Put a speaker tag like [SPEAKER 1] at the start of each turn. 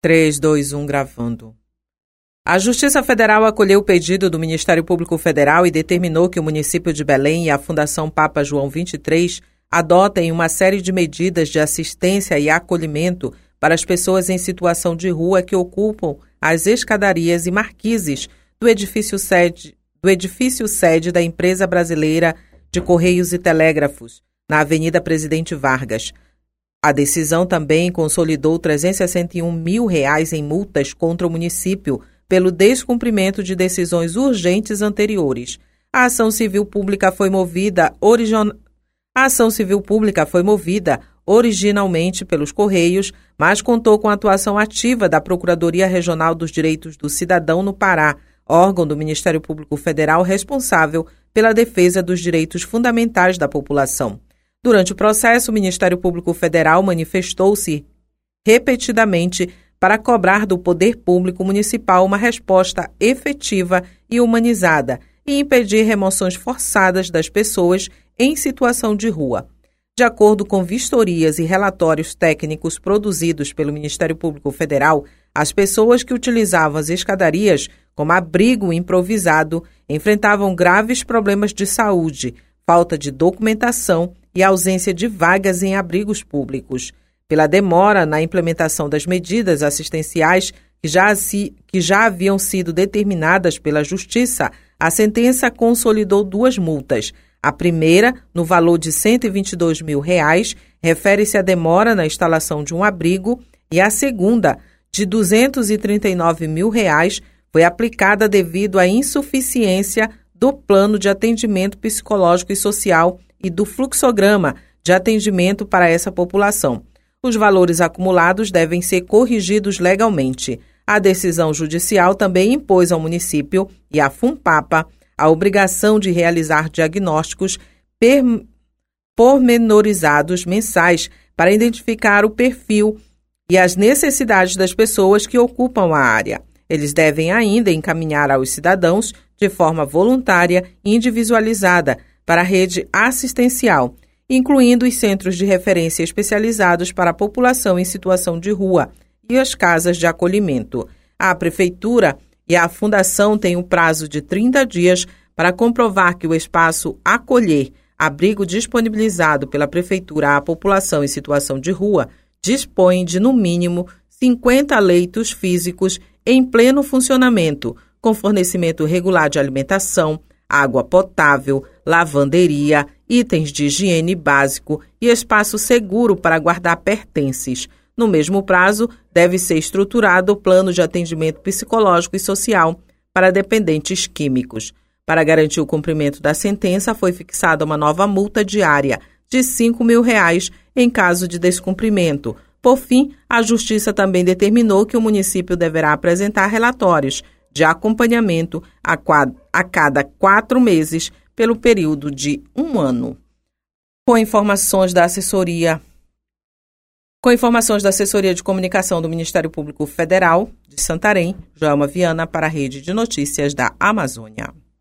[SPEAKER 1] 3, 2, 1, gravando. A Justiça Federal acolheu o pedido do Ministério Público Federal e determinou que o município de Belém e a Fundação Papa João XXIII adotem uma série de medidas de assistência e acolhimento para as pessoas em situação de rua que ocupam as escadarias e marquises do edifício sede da Empresa Brasileira de Correios e Telégrafos, na Avenida Presidente Vargas. A decisão também consolidou R$ 361 mil em multas contra o município pelo descumprimento de decisões urgentes anteriores. A ação civil pública foi movida originalmente pelos Correios, mas contou com a atuação ativa da Procuradoria Regional dos Direitos do Cidadão no Pará, órgão do Ministério Público Federal responsável pela defesa dos direitos fundamentais da população. Durante o processo, o Ministério Público Federal manifestou-se repetidamente para cobrar do poder público municipal uma resposta efetiva e humanizada e impedir remoções forçadas das pessoas em situação de rua. De acordo com vistorias e relatórios técnicos produzidos pelo Ministério Público Federal, as pessoas que utilizavam as escadarias como abrigo improvisado enfrentavam graves problemas de saúde, falta de documentação e ausência de vagas em abrigos públicos. Pela demora na implementação das medidas assistenciais que já haviam sido determinadas pela Justiça, a sentença consolidou 2 multas. A primeira, no valor de R$ 122 mil, refere-se à demora na instalação de um abrigo, e a segunda, de R$ 239 mil, foi aplicada devido à insuficiência do plano de atendimento psicológico e social e do fluxograma de atendimento para essa população. Os valores acumulados devem ser corrigidos legalmente. A decisão judicial também impôs ao município e à FUNPAPA a obrigação de realizar diagnósticos pormenorizados mensais para identificar o perfil e as necessidades das pessoas que ocupam a área. Eles devem ainda encaminhar aos cidadãos, de forma voluntária e individualizada, para a rede assistencial, incluindo os centros de referência especializados para a população em situação de rua e as casas de acolhimento. A Prefeitura e a Fundação têm um prazo de 30 dias para comprovar que o espaço acolher, abrigo disponibilizado pela Prefeitura à população em situação de rua, dispõe de, no mínimo, 50 leitos físicos em pleno funcionamento, com fornecimento regular de alimentação, água potável, lavanderia, itens de higiene básico e espaço seguro para guardar pertences. No mesmo prazo, deve ser estruturado o plano de atendimento psicológico e social para dependentes químicos. Para garantir o cumprimento da sentença, foi fixada uma nova multa diária de R$ 5 mil em caso de descumprimento. Por fim, a Justiça também determinou que o município deverá apresentar relatórios de acompanhamento a cada 4 meses pelo período de 1 ano. Com informações da Assessoria de Comunicação do Ministério Público Federal de Santarém, Joelma Viana para a Rede de Notícias da Amazônia.